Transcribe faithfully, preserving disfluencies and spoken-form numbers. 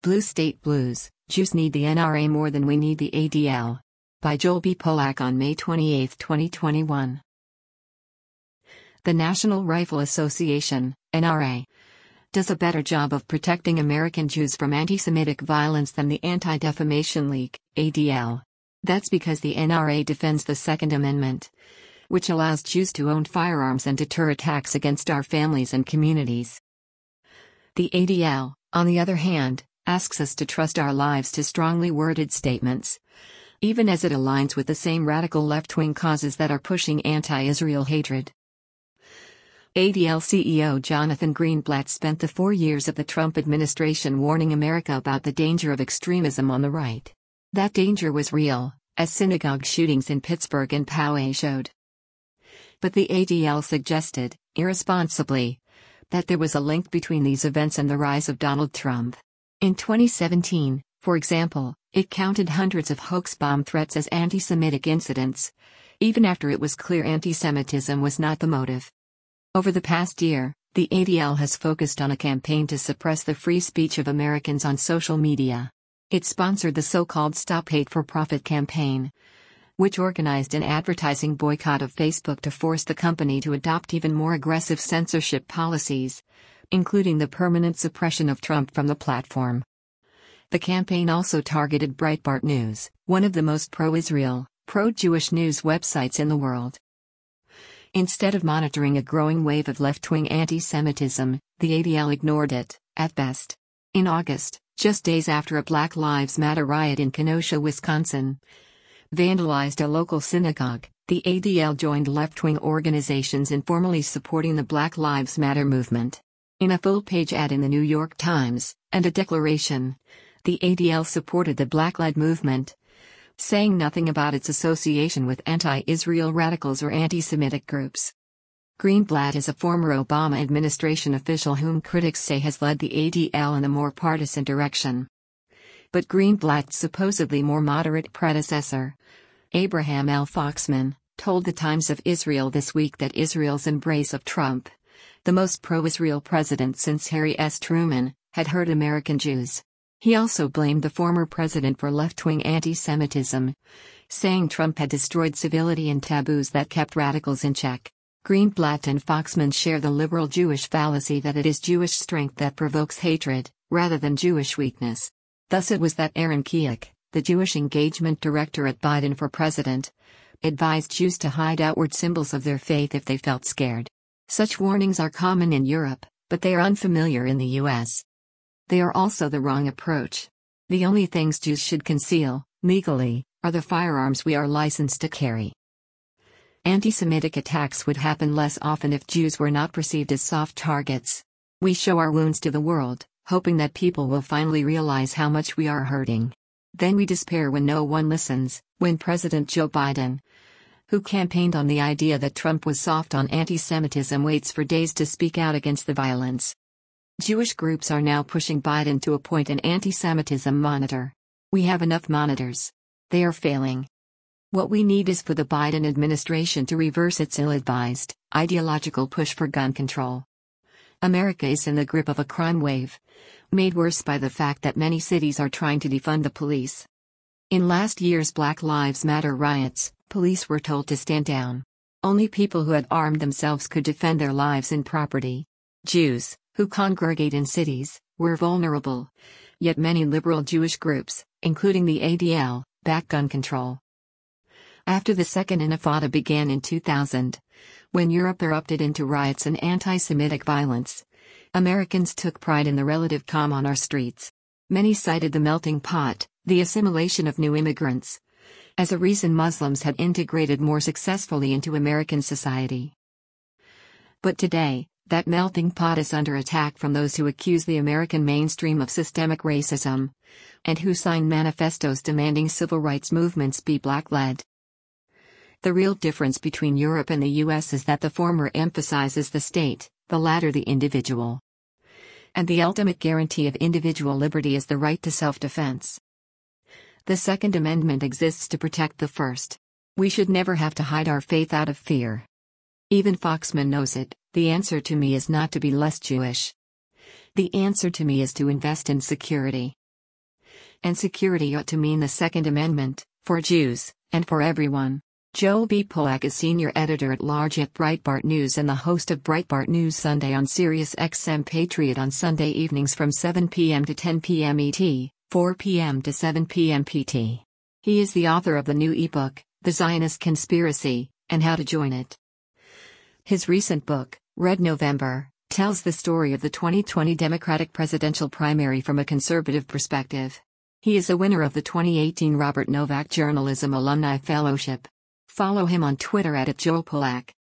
Blue State Blues, Jews Need the N R A More Than We Need the A D L. By Joel B. Polak on May twenty-eighth, twenty twenty-one. The National Rifle Association, N R A, does a better job of protecting American Jews from anti-Semitic violence than the Anti-Defamation League, A D L. That's because the N R A defends the Second Amendment, which allows Jews to own firearms and deter attacks against our families and communities. The A D L, on the other hand, asks us to trust our lives to strongly worded statements, even as it aligns with the same radical left-wing causes that are pushing anti-Israel hatred. A D L C E O Jonathan Greenblatt spent the four years of the Trump administration warning America about the danger of extremism on the right. That danger was real, as synagogue shootings in Pittsburgh and Poway showed. But the A D L suggested, irresponsibly, that there was a link between these events and the rise of Donald Trump. In twenty seventeen, for example, it counted hundreds of hoax bomb threats as anti-Semitic incidents, even after it was clear anti-Semitism was not the motive. Over the past year, the A D L has focused on a campaign to suppress the free speech of Americans on social media. It sponsored the so-called Stop Hate for Profit campaign, which organized an advertising boycott of Facebook to force the company to adopt even more aggressive censorship policies, including the permanent suppression of Trump from the platform. The campaign also targeted Breitbart News, one of the most pro-Israel, pro-Jewish news websites in the world. Instead of monitoring a growing wave of left-wing anti-Semitism, the A D L ignored it, at best. In August, just days after a Black Lives Matter riot in Kenosha, Wisconsin, vandalized a local synagogue, the A D L joined left-wing organizations in formally supporting the Black Lives Matter movement. In a full-page ad in the New York Times, and a declaration, the A D L supported the Black-led movement, saying nothing about its association with anti-Israel radicals or anti-Semitic groups. Greenblatt is a former Obama administration official whom critics say has led the A D L in a more partisan direction. But Greenblatt's supposedly more moderate predecessor, Abraham L. Foxman, told the Times of Israel this week that Israel's embrace of Trump, the most pro-Israel president since Harry S. Truman, had hurt American Jews. He also blamed the former president for left-wing anti-Semitism, saying Trump had destroyed civility and taboos that kept radicals in check. Greenblatt and Foxman share the liberal Jewish fallacy that it is Jewish strength that provokes hatred, rather than Jewish weakness. Thus it was that Aaron Keough, the Jewish engagement director at Biden for president, advised Jews to hide outward symbols of their faith if they felt scared. Such warnings are common in Europe, but they are unfamiliar in the U S. They are also the wrong approach. The only things Jews should conceal, legally, are the firearms we are licensed to carry. Anti-Semitic attacks would happen less often if Jews were not perceived as soft targets. We show our wounds to the world, hoping that people will finally realize how much we are hurting. Then we despair when no one listens, when President Joe Biden, who campaigned on the idea that Trump was soft on anti-Semitism, waits for days to speak out against the violence. Jewish groups are now pushing Biden to appoint an anti-Semitism monitor. We have enough monitors. They are failing. What we need is for the Biden administration to reverse its ill-advised, ideological push for gun control. America is in the grip of a crime wave, made worse by the fact that many cities are trying to defund the police. In last year's Black Lives Matter riots, police were told to stand down. Only people who had armed themselves could defend their lives and property. Jews, who congregate in cities, were vulnerable. Yet many liberal Jewish groups, including the A D L, back gun control. After the Second Intifada began in two thousand, when Europe erupted into riots and anti-Semitic violence, Americans took pride in the relative calm on our streets. Many cited the melting pot, the assimilation of new immigrants, as a reason Muslims had integrated more successfully into American society. But today, that melting pot is under attack from those who accuse the American mainstream of systemic racism, and who sign manifestos demanding civil rights movements be black-led. The real difference between Europe and the U S is that the former emphasizes the state, the latter the individual. And the ultimate guarantee of individual liberty is the right to self-defense. The Second Amendment exists to protect the first. We should never have to hide our faith out of fear. Even Foxman knows it. The answer to me is not to be less Jewish. The answer to me is to invest in security. And security ought to mean the Second Amendment, for Jews, and for everyone. Joel B. Pollack is senior editor-at-large at Breitbart News and the host of Breitbart News Sunday on Sirius X M Patriot on Sunday evenings from seven p m to ten p m E T, four p m to seven p m P T. He is the author of the new ebook, The Zionist Conspiracy, and How to Join It. His recent book, Red November, tells the story of the twenty twenty Democratic presidential primary from a conservative perspective. He is a winner of the twenty eighteen Robert Novak Journalism Alumni Fellowship. Follow him on Twitter at, at Joel Pollack.